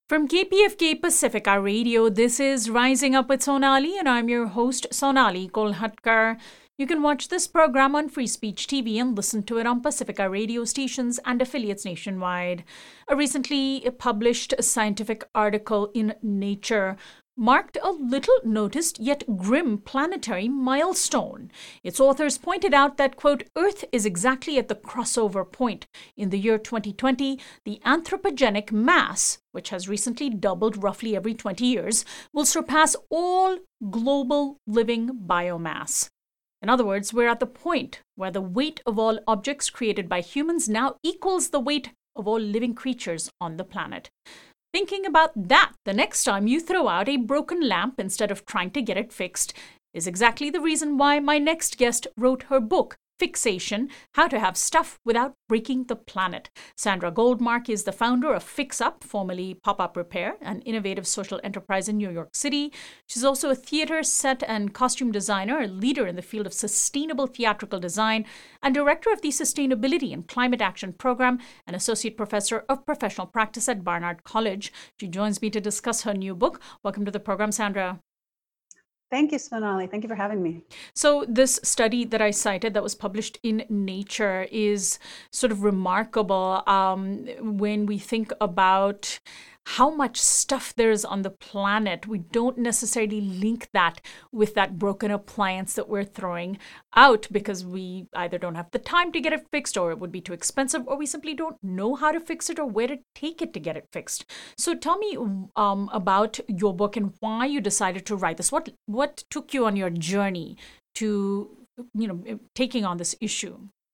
From KPFK Pacifica Radio, this is Rising Up with Sonali, and I'm your host, Sonali Kolhatkar. You can watch this program on Free Speech TV and listen to it on Pacifica radio stations and affiliates nationwide. A recently published scientific article in Nature marked a little noticed yet grim planetary milestone. Its authors pointed out that, quote, Earth is exactly at the crossover point. In the year 2020, the anthropogenic mass, which has recently doubled roughly every 20 years, will surpass all global living biomass. In other words, we're at the point where the weight of all objects created by humans now equals the weight of all living creatures on the planet. Thinking about that the next time you throw out a broken lamp instead of trying to get it fixed is exactly the reason why my next guest wrote her book, Fixation: How to Have Stuff Without Breaking the Planet. Sandra Goldmark is the founder of Fix Up, formerly Pop-Up Repair, an innovative social enterprise in New York City. She's also a theater, set, and costume designer, a leader in the field of sustainable theatrical design, and director of the Sustainability and Climate Action Program, and associate professor of professional practice at Barnard College. She joins me to discuss her new book. Welcome to the program, Sandra. Thank you, Sonali. Thank you for having me. So this study that I cited that was published in Nature is sort of remarkable when we think about how much stuff there is on the planet. We don't necessarily link that with that broken appliance that we're throwing out because we either don't have the time to get it fixed, or it would be too expensive, or we simply don't know how to fix it or where to take it to get it fixed. So tell me about your book and why you decided to write this. What took you on your journey to, taking on this issue?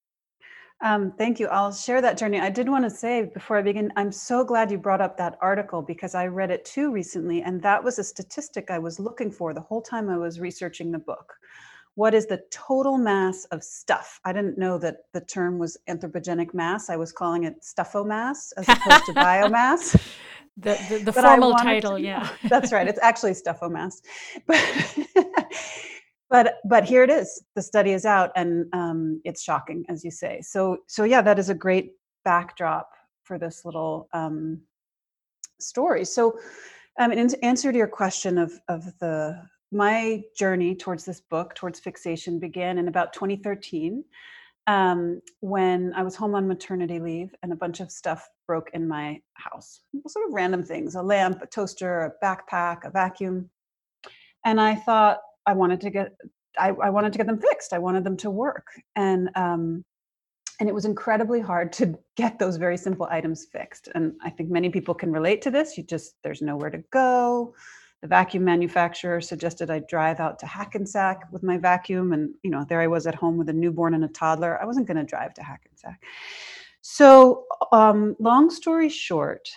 Thank you. I'll share that journey. I did want to say before I begin, I'm so glad you brought up that article because I read it too recently. And that was a statistic I was looking for the whole time I was researching the book. What is the total mass of stuff? I didn't know that the term was anthropogenic mass. I was calling it stuffomass as opposed to biomass. The formal title, yeah. That's right. It's actually stuffomass. But here it is. The study is out, and it's shocking, as you say. So yeah, that is a great backdrop for this little story. So, in answer to your question of my journey towards this book, towards Fixation, began in about 2013, when I was home on maternity leave, and a bunch of stuff broke in my house. Sort of random things: a lamp, a toaster, a backpack, a vacuum, and I thought, I wanted to get them fixed. I wanted them to work. And it was incredibly hard to get those very simple items fixed. And I think many people can relate to this. There's nowhere to go. The vacuum manufacturer suggested I drive out to Hackensack with my vacuum. And, there I was at home with a newborn and a toddler. I wasn't going to drive to Hackensack. So long story short,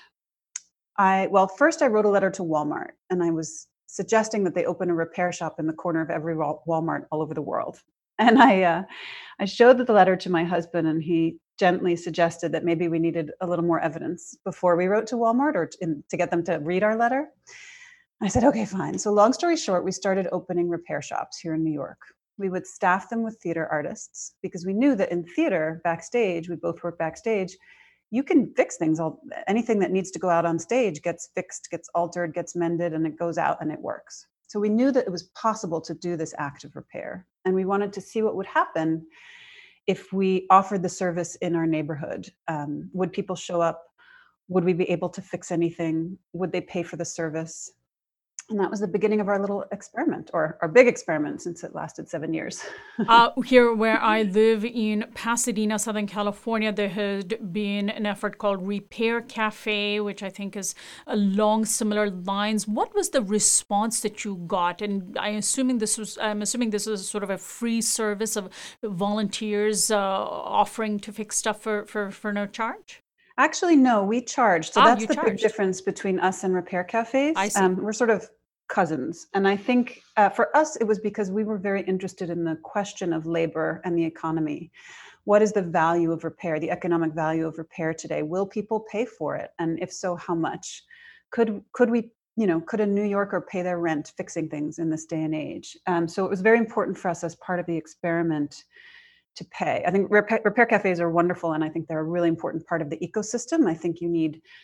first I wrote a letter to Walmart, and I was suggesting that they open a repair shop in the corner of every Walmart all over the world. And I showed the letter to my husband, and he gently suggested that maybe we needed a little more evidence before we wrote to Walmart, or to get them to read our letter. I said, okay, fine. So long story short, we started opening repair shops here in New York. We would staff them with theater artists because we knew that in theater, backstage, we both work backstage, you can fix things. Anything that needs to go out on stage gets fixed, gets altered, gets mended, and it goes out and it works. So we knew that it was possible to do this act of repair. And we wanted to see what would happen if we offered the service in our neighborhood. Would people show up? Would we be able to fix anything? Would they pay for the service? And that was the beginning of our little experiment, or our big experiment, since it lasted 7 years. Here where I live in Pasadena, Southern California, there had been an effort called Repair Cafe, which I think is along similar lines. What was the response that you got? And I'm assuming this was sort of a free service of volunteers offering to fix stuff for no charge? Actually, no, we charged. So that's the charged. big difference between us and repair cafes. I see. We're sort of cousins. And I think for us, it was because we were very interested in the question of labor and the economy. What is the value of repair, the economic value of repair today? Will people pay for it? And if so, how much? Could we, could a New Yorker pay their rent fixing things in this day and age? So it was very important for us as part of the experiment to pay. I think repair cafes are wonderful, and I think they're a really important part of the ecosystem. I think you need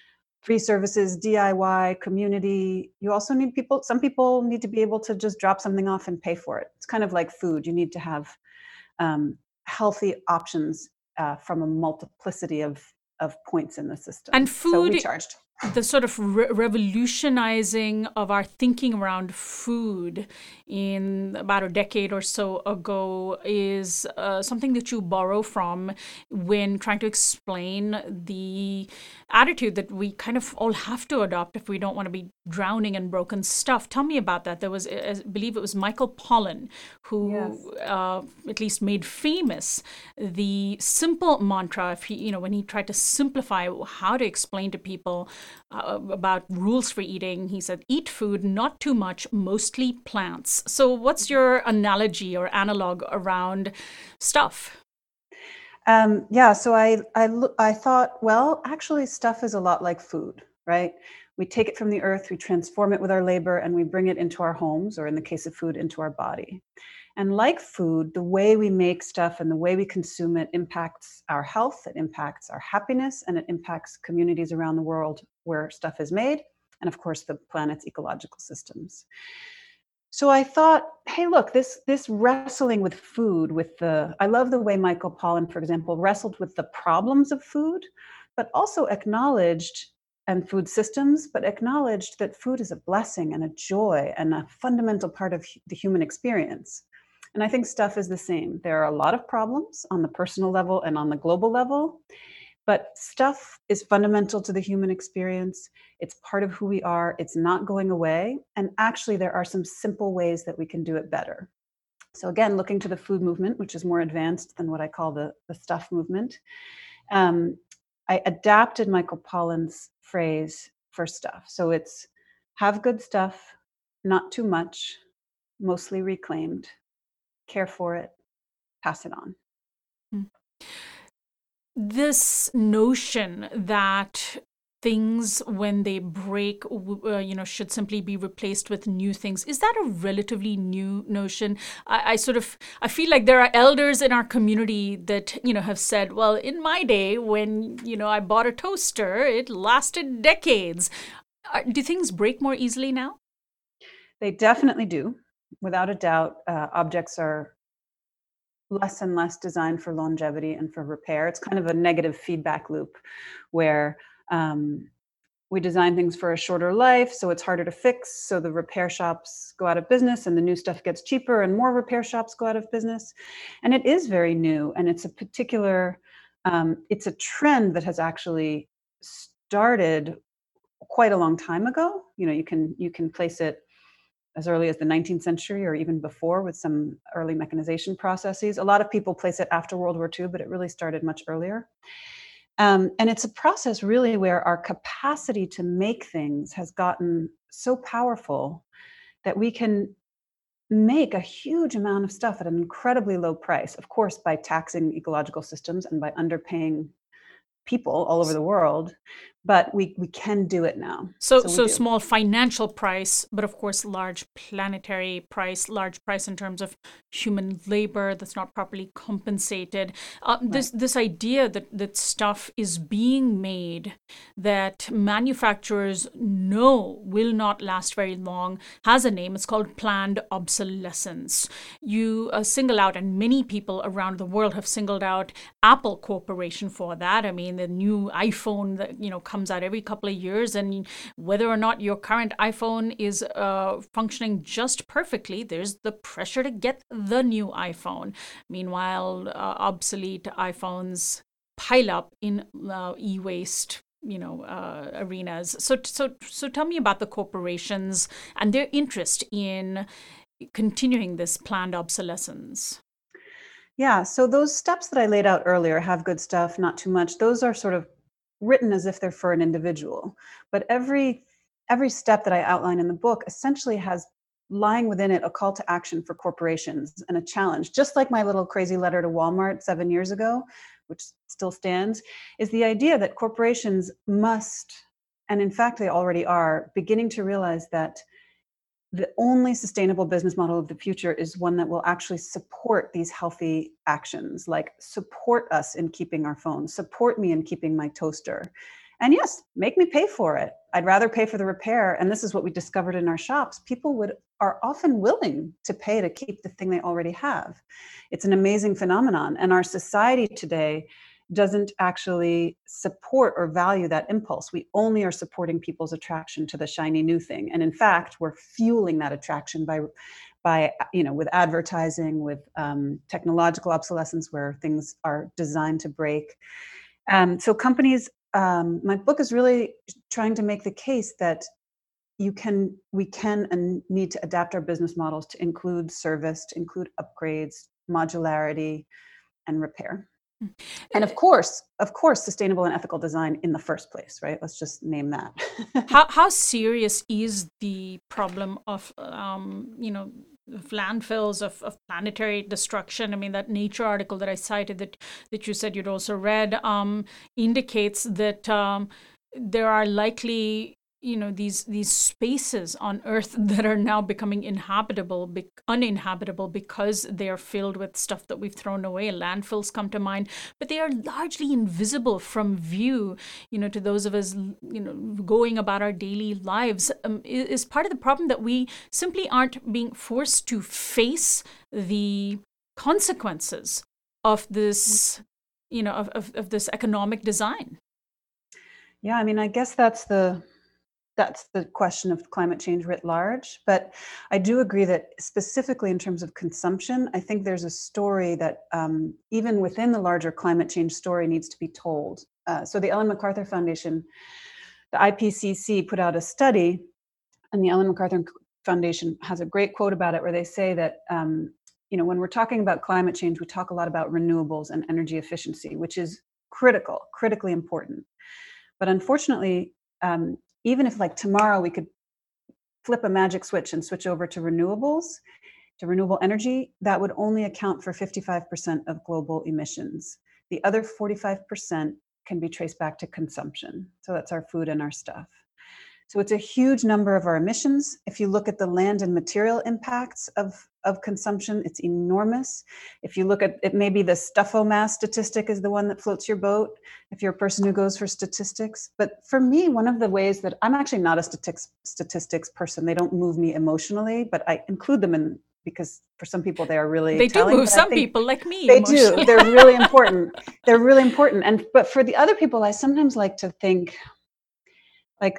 free services, DIY, community. You also need people, some people need to be able to just drop something off and pay for it. It's kind of like food. You need to have um, healthy options from a multiplicity of points in the And system. So we food, charged. the sort of revolutionizing of our thinking around food in about a decade or so ago is something that you borrow from when trying to explain the attitude that we kind of all have to adopt if we don't want to be drowning in broken stuff. Tell me about that. There was, I believe it was Michael Pollan Yes. who at least made famous the simple mantra. If he, when he tried to simplify how to explain to people about rules for eating, he said, "Eat food, not too much, mostly plants." So, what's your analogy or analog around stuff? Yeah, so I thought, well, actually, stuff is a lot like food, right? We take it from the earth, we transform it with our labor, and we bring it into our homes, or in the case of food, into our body. And like food, the way we make stuff and the way we consume it impacts our health, it impacts our happiness, and it impacts communities around the world where stuff is made, and of course, the planet's ecological systems. So I thought, hey, look, this wrestling with food, with the I love the way Michael Pollan, for example, wrestled with the problems of food, but also acknowledged and food systems, but acknowledged that food is a blessing and a joy and a fundamental part of the human experience. And I think stuff is the same. There are a lot of problems on the personal level and on the global level, but stuff is fundamental to the human experience. It's part of who we are. It's not going away. And actually, there are some simple ways that we can do it better. So, again, looking to the food movement, which is more advanced than what I call the stuff movement, um, I adapted Michael Pollan's phrase for stuff. So it's have good stuff, not too much, mostly reclaimed, care for it, pass it on. This notion that things when they break should simply be replaced with new things, is that a relatively new notion? I feel like there are elders in our community that have said, well, in my day when I bought a toaster, it lasted decades. Do things break more easily now? They definitely do. Without a doubt, objects are less and less designed for longevity and for repair. It's kind of a negative feedback loop where we design things for a shorter life, so it's harder to fix. So the repair shops go out of business and the new stuff gets cheaper and more repair shops go out of business. And it is very new. And it's a particular, it's a trend that has actually started quite a long time ago. You can place it as early as the 19th century or even before with some early mechanization processes. A lot of people place it after World War II, but it really started much earlier. And it's a process really where our capacity to make things has gotten so powerful that we can make a huge amount of stuff at an incredibly low price, of course, by taxing ecological systems and by underpaying people all over the world, but we can do it now. So So we do. small financial price, but of course large planetary price, large price in terms of human labor that's not properly compensated. This idea that stuff is being made that manufacturers know will not last very long has a name. It's called planned obsolescence. You single out, and many people around the world have singled out Apple Corporation for that. I mean, the new iPhone that comes out every couple of years, and whether or not your current iPhone is functioning just perfectly, there's the pressure to get the new iPhone. Meanwhile, obsolete iPhones pile up in e-waste arenas. So tell me about the corporations and their interest in continuing this planned obsolescence. Yeah, so those steps that I laid out earlier, have good stuff, not too much, those are sort of written as if they're for an individual. But every step that I outline in the book essentially has lying within it a call to action for corporations and a challenge. Just like my little crazy letter to Walmart 7 years ago, which still stands, is the idea that corporations must, and in fact they already are, beginning to realize that the only sustainable business model of the future is one that will actually support these healthy actions, like support us in keeping our phones, support me in keeping my toaster, And yes, make me pay for it. I'd rather pay for the repair. And this is what we discovered in our shops. People are often willing to pay to keep the thing they already have. It's an amazing phenomenon. And our society today doesn't actually support or value that impulse. We only are supporting people's attraction to the shiny new thing. And in fact, we're fueling that attraction by with advertising, with technological obsolescence where things are designed to break. So companies, my book is really trying to make the case that we can and need to adapt our business models to include service, to include upgrades, modularity, and repair. And of course, sustainable and ethical design in the first place, right? Let's just name that. How serious is the problem of of landfills, of planetary destruction? I mean, that Nature article that I cited that you said you'd also read indicates that there are likely these spaces on Earth that are now becoming uninhabitable because they are filled with stuff that we've thrown away. Landfills come to mind, but they are largely invisible from view, to those of us, going about our daily lives. Is part of the problem that we simply aren't being forced to face the consequences of this, of this economic design. Yeah, I mean, I guess that's the question of climate change writ large. But I do agree that specifically in terms of consumption, I think there's a story that even within the larger climate change story needs to be told. So the Ellen MacArthur Foundation, the IPCC, put out a study, and the Ellen MacArthur Foundation has a great quote about it where they say that when we're talking about climate change, we talk a lot about renewables and energy efficiency, which is critically important. But unfortunately, even if like tomorrow we could flip a magic switch and switch over to renewables, to renewable energy, that would only account for 55% of global emissions. The other 45% can be traced back to consumption. So that's our food and our stuff. So it's a huge number of our emissions. If you look at the land and material impacts of consumption, it's enormous. If you look at it, maybe the Stuffomass statistic is the one that floats your boat, if you're a person who goes for statistics. But for me, one of the ways that I'm actually not a statistics person, they don't move me emotionally, but I include them in because for some people they are really they telling. Do move some people like me. They do. They're really important. They're really important. But for the other people, I sometimes like to think like,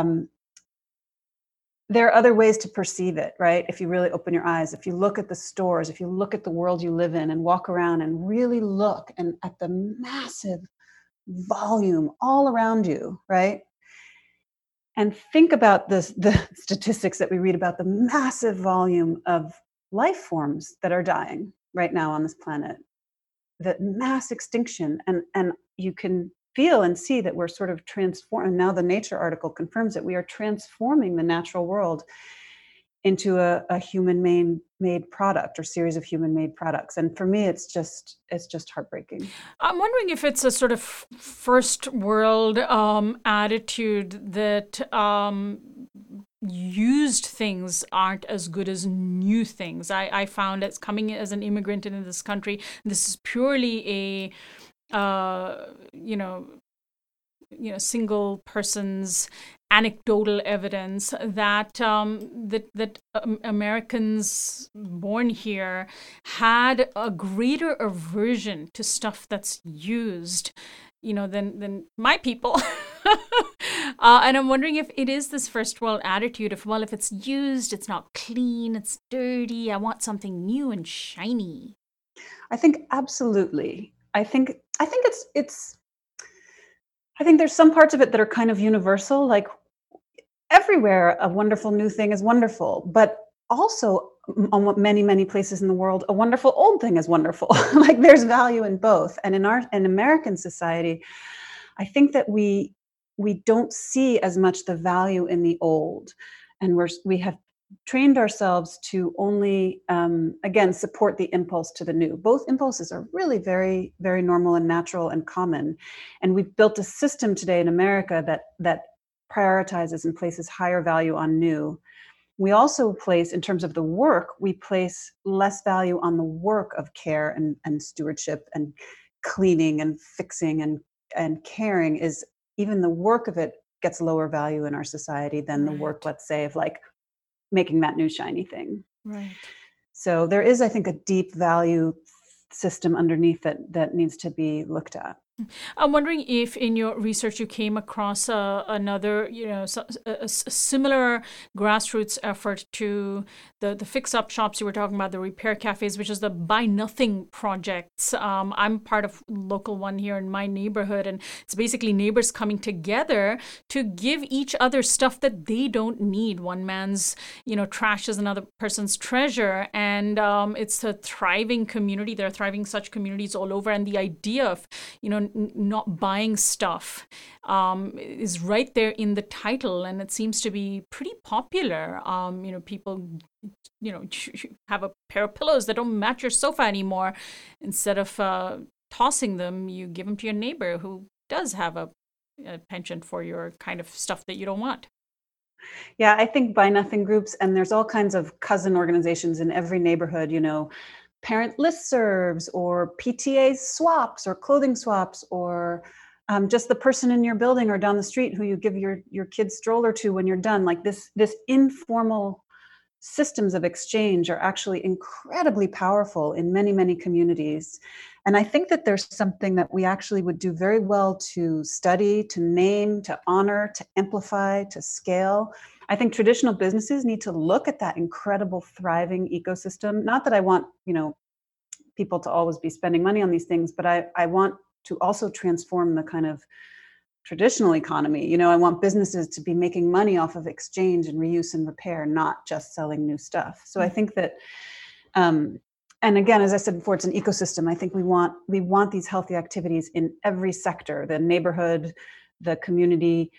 there are other ways to perceive it, right? If you really open your eyes, if you look at the stores, if you look at the world you live in and walk around and really look and at the massive volume all around you, right? And think about the statistics that we read about the massive volume of life forms that are dying right now on this planet, the mass extinction. And you can feel and see that we're sort of transforming. Now the Nature article confirms that we are transforming the natural world into a human-made product or series of human-made products. And for me, it's just heartbreaking. I'm wondering if it's a sort of first world attitude that used things aren't as good as new things. I found as coming as an immigrant into this country, this is purely a single person's anecdotal evidence that that Americans born here had a greater aversion to stuff that's used, than my people. And I'm wondering if it is this first world attitude of, well, if it's used, it's not clean, it's dirty, I want something new and shiny. I think absolutely. I think it's I think there's some parts of it that are kind of universal, like everywhere a wonderful new thing is wonderful, but also on many, many places in the world, a wonderful old thing is wonderful. Like there's value in both. And in American society, I think that we don't see as much the value in the old. And we have trained ourselves to only, again, support the impulse to the new. Both impulses are really very, very normal and natural and common. And we've built a system today in America that prioritizes and places higher value on new. We also place, in terms of the work, we place less value on the work of care and stewardship and cleaning and fixing and caring is even the work of it gets lower value in our society than the work, Right. let's say, of like making that new shiny thing. Right. So there is, I think, a deep value system underneath that needs to be looked at. I'm wondering if in your research you came across another, a similar grassroots effort to the fix-up shops you were talking about, the repair cafes, which is the Buy Nothing projects. I'm part of local one here in my neighborhood, and it's basically neighbors coming together to give each other stuff that they don't need. One man's, trash is another person's treasure, and it's a thriving community. There are thriving such communities all over, and the idea of, not buying stuff is right there in the title, and it seems to be pretty popular. People, have a pair of pillows that don't match your sofa anymore. Instead of tossing them, you give them to your neighbor who does have a penchant for your kind of stuff that you don't want. Yeah, I think Buy Nothing groups, and there's all kinds of cousin organizations in every neighborhood, parent listservs or PTA swaps or clothing swaps, or just the person in your building or down the street who you give your kid's stroller to when you're done. Like this informal systems of exchange are actually incredibly powerful in many, many communities. And I think that there's something that we actually would do very well to study, to name, to honor, to amplify, to scale. I think traditional businesses need to look at that incredible thriving ecosystem. Not that I want, people to always be spending money on these things, but I want to also transform the kind of traditional economy. I want businesses to be making money off of exchange and reuse and repair, not just selling new stuff. So I think that, and again, as I said before, it's an ecosystem. I think we want these healthy activities in every sector: the neighborhood, the community,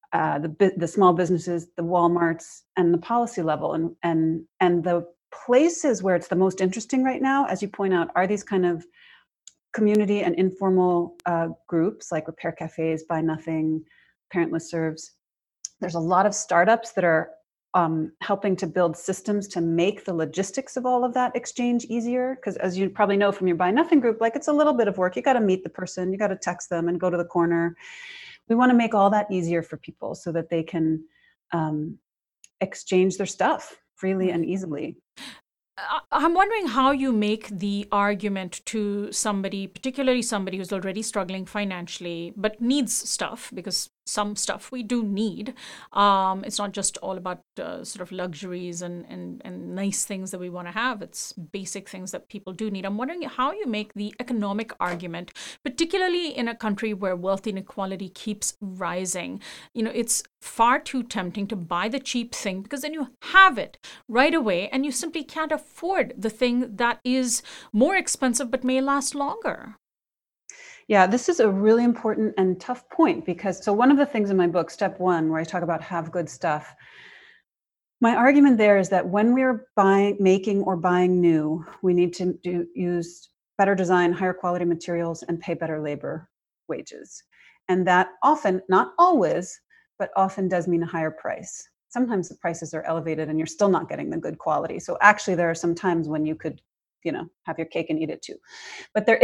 the small businesses, the Walmarts, and the policy level. And the places where it's the most interesting right now, as you point out, are these kind of community and informal groups like repair cafes, Buy Nothing, parent listservs. There's a lot of startups that are helping to build systems to make the logistics of all of that exchange easier. Because as you probably know from your Buy Nothing group, like, it's a little bit of work. You got to meet the person, you got to text them and go to the corner. We want to make all that easier for people so that they can exchange their stuff freely and easily. I'm wondering how you make the argument to somebody, particularly somebody who's already struggling financially, but needs stuff, because some stuff we do need. It's not just all about sort of luxuries and nice things that we want to have. It's basic things that people do need. I'm wondering how you make the economic argument, particularly in a country where wealth inequality keeps rising. It's far too tempting to buy the cheap thing, because then you have it right away and you simply can't afford the thing that is more expensive but may last longer. Yeah, this is a really important and tough point, because so one of the things in my book, Step One, where I talk about have good stuff, my argument there is that when we're making or buying new, we need to use better design, higher quality materials, and pay better labor wages. And that often, not always, but often does mean a higher price. Sometimes the prices are elevated and you're still not getting the good quality. So actually there are some times when you could, have your cake and eat it too. But there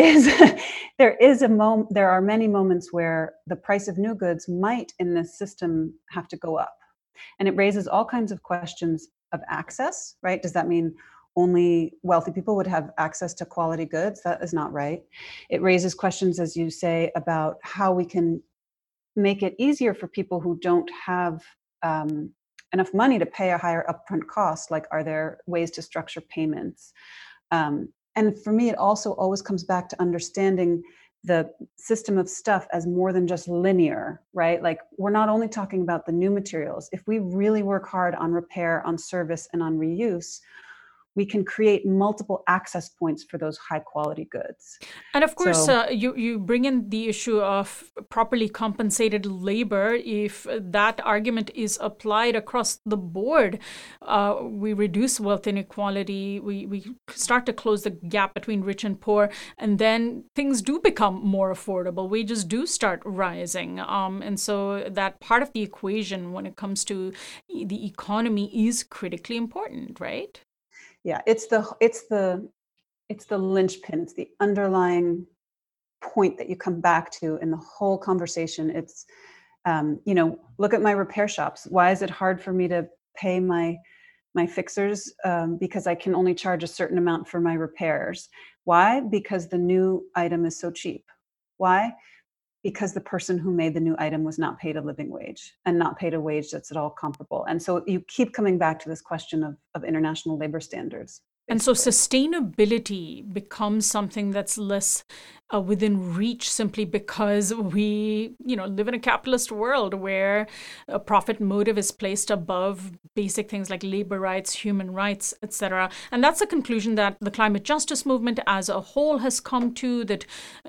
are many moments where the price of new goods might in this system have to go up. And it raises all kinds of questions of access, right? Does that mean only wealthy people would have access to quality goods? That is not right. It raises questions, as you say, about how we can make it easier for people who don't have enough money to pay a higher upfront cost. Like, are there ways to structure payments? And for me, it also always comes back to understanding the system of stuff as more than just linear, right? Like, we're not only talking about the new materials. If we really work hard on repair, on service, and on reuse, we can create multiple access points for those high quality goods. And of course, So, you bring in the issue of properly compensated labor. If that argument is applied across the board, we reduce wealth inequality, we start to close the gap between rich and poor, and then things do become more affordable. Wages do start rising. And so that part of the equation when it comes to the economy is critically important, right? yeah, it's the linchpin. It's the underlying point that you come back to in the whole conversation. Look at my repair shops. Why is it hard for me to pay my fixers? Because I can only charge a certain amount for my repairs. Why? Because the new item is so cheap. Why? Because the person who made the new item was not paid a living wage and not paid a wage that's at all comparable. And so you keep coming back to this question of international labor standards. And so basically. sustainability becomes something that's less within reach simply because we, live in a capitalist world where a profit motive is placed above basic things like labor rights, human rights, etc. And that's a conclusion that the climate justice movement as a whole has come to, that,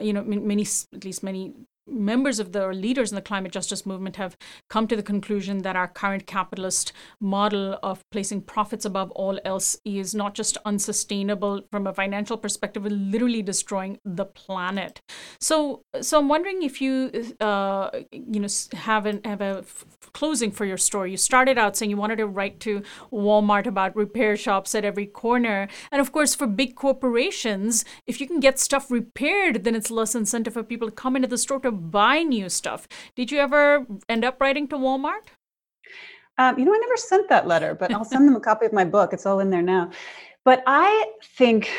many members of the leaders in the climate justice movement have come to the conclusion that our current capitalist model of placing profits above all else is not just unsustainable from a financial perspective, but literally destroying the planet. So I'm wondering if you, have a closing for your story. You started out saying you wanted to write to Walmart about repair shops at every corner. And of course, for big corporations, if you can get stuff repaired, then it's less incentive for people to come into the store to buy new stuff. Did you ever end up writing to Walmart? I never sent that letter, but I'll send them a copy of my book. It's all in there now. But I think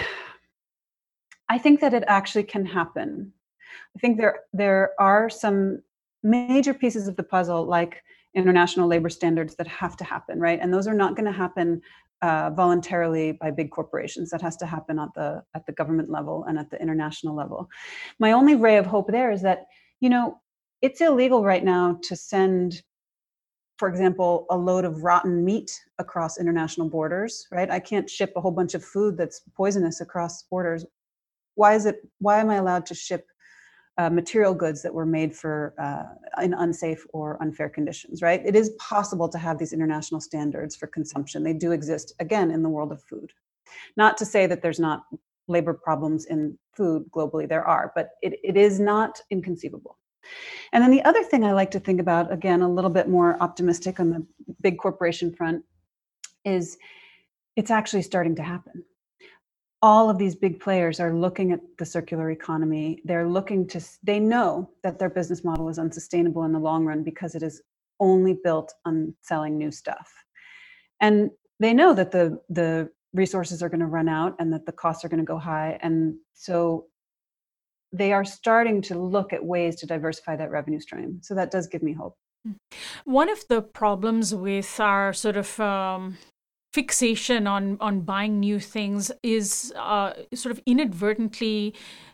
that it actually can happen. I think there are some major pieces of the puzzle, like international labor standards, that have to happen, right? And those are not going to happen voluntarily by big corporations. That has to happen at the government level and at the international level. My only ray of hope there is that, it's illegal right now to send, for example, a load of rotten meat across international borders, right? I can't ship a whole bunch of food that's poisonous across borders. Why am I allowed to ship material goods that were made for in unsafe or unfair conditions, right? It is possible to have these international standards for consumption. They do exist, again, in the world of food. Not to say that there's not labor problems in food globally, there are, but it is not inconceivable. And then the other thing I like to think about, again, a little bit more optimistic on the big corporation front, is it's actually starting to happen. All of these big players are looking at the circular economy. They know that their business model is unsustainable in the long run because it is only built on selling new stuff. And they know that the resources are going to run out and that the costs are going to go high. And so they are starting to look at ways to diversify that revenue stream. So that does give me hope. One of the problems with our sort of fixation on buying new things is sort of inadvertently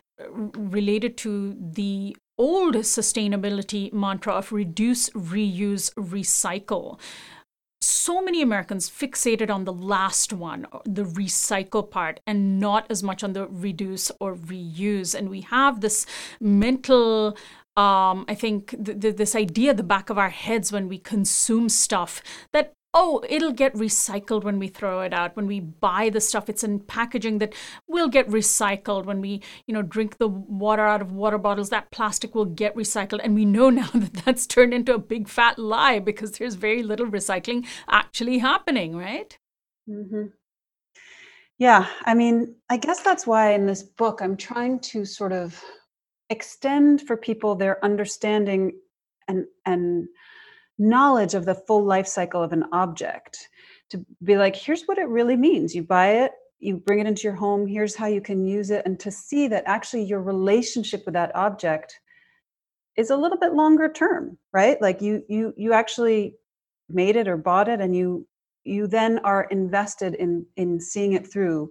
related to the old sustainability mantra of reduce, reuse, recycle. So many Americans fixated on the last one, the recycle part, and not as much on the reduce or reuse. And we have this mental, I think, this idea at the back of our heads when we consume stuff that, oh, it'll get recycled when we throw it out. When we buy the stuff, it's in packaging that will get recycled. When we, drink the water out of water bottles, that plastic will get recycled. And we know now that that's turned into a big fat lie because there's very little recycling actually happening, right? Mm-hmm. Yeah, I mean, I guess that's why in this book, I'm trying to sort of extend for people their understanding and knowledge of the full life cycle of an object, to be like, here's what it really means. You buy it, you bring it into your home, here's how you can use it, and to see that actually your relationship with that object is a little bit longer term, right? Like you actually made it or bought it, and you then are invested in seeing it through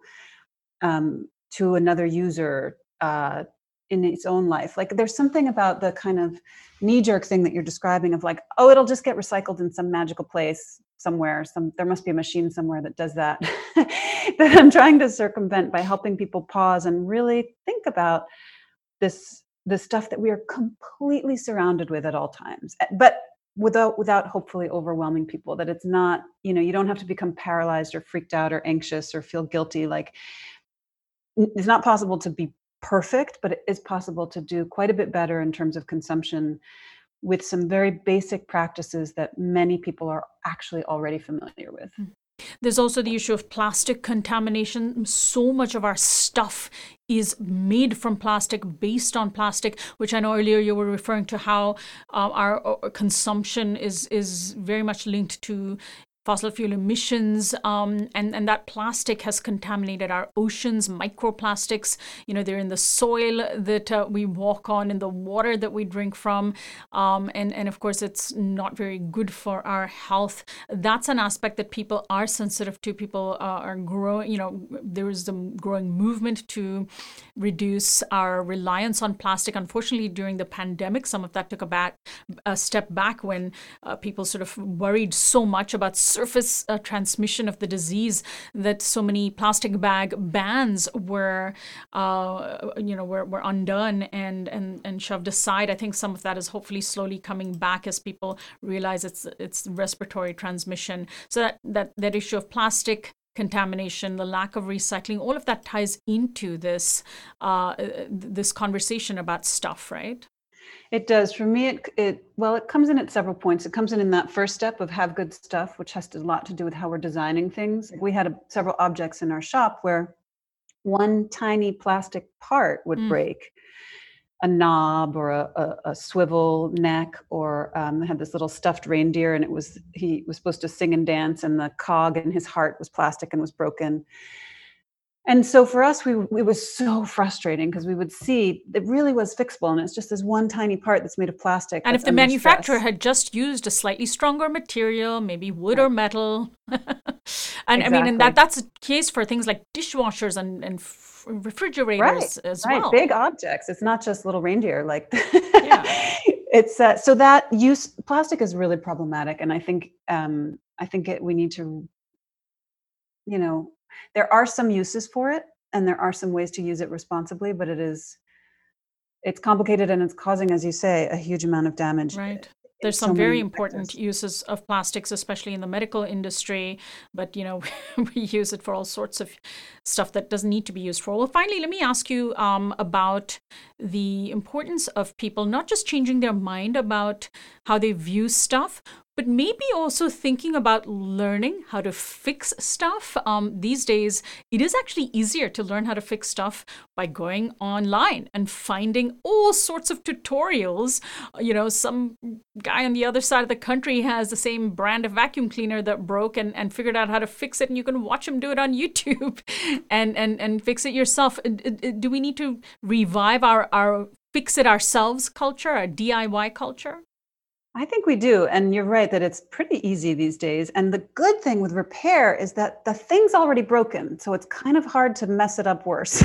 to another user in its own life. Like there's something about the kind of knee-jerk thing that you're describing of like, oh, it'll just get recycled in some magical place somewhere. There must be a machine somewhere that does that. That I'm trying to circumvent by helping people pause and really think about the stuff that we are completely surrounded with at all times. But without hopefully overwhelming people, that it's not, you don't have to become paralyzed or freaked out or anxious or feel guilty. Like it's not possible to be perfect, but it is possible to do quite a bit better in terms of consumption with some very basic practices that many people are actually already familiar with. There's also the issue of plastic contamination. So much of our stuff is made from plastic, based on plastic, which I know earlier you were referring to how our consumption is very much linked to fossil fuel emissions, and that plastic has contaminated our oceans. Microplastics, they're in the soil that we walk on, in the water that we drink from, and of course it's not very good for our health. That's an aspect that people are sensitive to. People are growing, there is a growing movement to reduce our reliance on plastic. Unfortunately, during the pandemic, some of that took a step back when people sort of worried so much about surface transmission of the disease that so many plastic bag bans were undone and shoved aside. I think some of that is hopefully slowly coming back as people realize it's respiratory transmission. So that issue of plastic contamination, the lack of recycling, all of that ties into this conversation about stuff, right? It does. For me, it comes in at several points. It comes in that first step of have good stuff, which has a lot to do with how we're designing things. We had several objects in our shop where one tiny plastic part would break, a knob or a swivel neck, or had this little stuffed reindeer, and he was supposed to sing and dance, and the cog in his heart was plastic and was broken. And so for us, it was so frustrating because we would see it really was fixable, and it's just this one tiny part that's made of plastic. And if the manufacturer had just used a slightly stronger material, maybe wood or metal, and exactly. I mean, and that's a case for things like dishwashers and refrigerators as well. Right, big objects. It's not just little reindeer. It's so that plastic is really problematic, and I think we need to, there are some uses for it, and there are some ways to use it responsibly, but it's complicated, and it's causing, as you say, a huge amount of damage. Right. There's some very important uses of plastics, especially in the medical industry, but we use it for all sorts of stuff that doesn't need to be used for. Well, finally, let me ask you about the importance of people not just changing their mind about how they view stuff, but maybe also thinking about learning how to fix stuff. These days, it is actually easier to learn how to fix stuff by going online and finding all sorts of tutorials. Some guy on the other side of the country has the same brand of vacuum cleaner that broke and figured out how to fix it, and you can watch him do it on YouTube and fix it yourself. Do we need to revive our fix it ourselves culture, our DIY culture? I think we do. And you're right that it's pretty easy these days. And the good thing with repair is that the thing's already broken. So it's kind of hard to mess it up worse.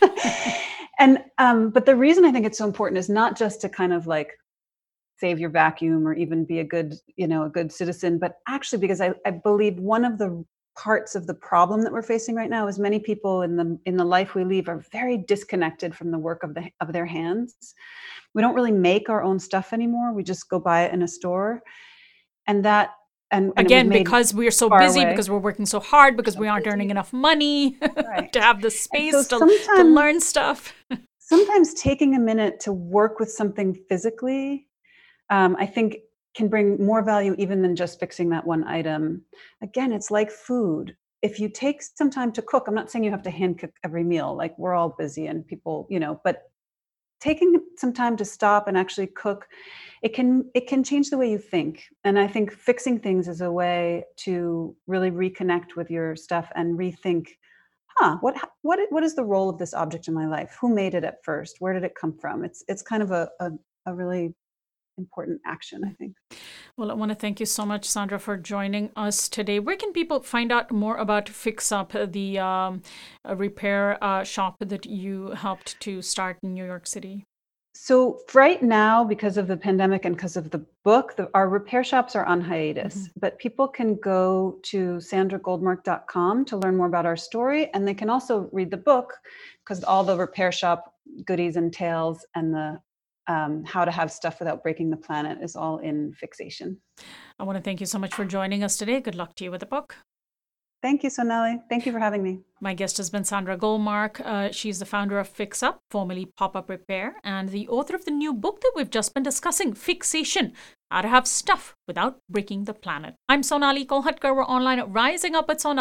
But the reason I think it's so important is not just to kind of like save your vacuum or even be a good citizen, but actually because I believe one of the parts of the problem that we're facing right now is many people in the life we live are very disconnected from the work of their hands. We don't really make our own stuff anymore. We just go buy it in a store. And again, because we're so busy, because we're working so hard, because we aren't earning enough money to have the space to learn stuff. Sometimes taking a minute to work with something physically, I think can bring more value even than just fixing that one item. Again, it's like food. If you take some time to cook, I'm not saying you have to hand cook every meal, like we're all busy and people, but taking some time to stop and actually cook, it can change the way you think. And I think fixing things is a way to really reconnect with your stuff and rethink, what is the role of this object in my life? Who made it at first? Where did it come from? It's kind of a really important action, I think. Well, I want to thank you so much, Sandra, for joining us today. Where can people find out more about Fix Up, the repair shop that you helped to start in New York City? So right now, because of the pandemic and because of the book, our repair shops are on hiatus, but people can go to sandragoldmark.com to learn more about our story. And they can also read the book because all the repair shop goodies and tales and the how to have stuff without breaking the planet is all in Fixation. I want to thank you so much for joining us today. Good luck to you with the book. Thank you, Sonali. Thank you for having me. My guest has been Sandra Goldmark. She's the founder of Fix Up, formerly Pop-Up Repair, and the author of the new book that we've just been discussing, Fixation, how to have stuff without breaking the planet. I'm Sonali Kolhatkar. We're online at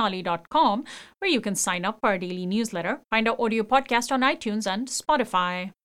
risingupwithsonali.com, where you can sign up for our daily newsletter, find our audio podcast on iTunes and Spotify.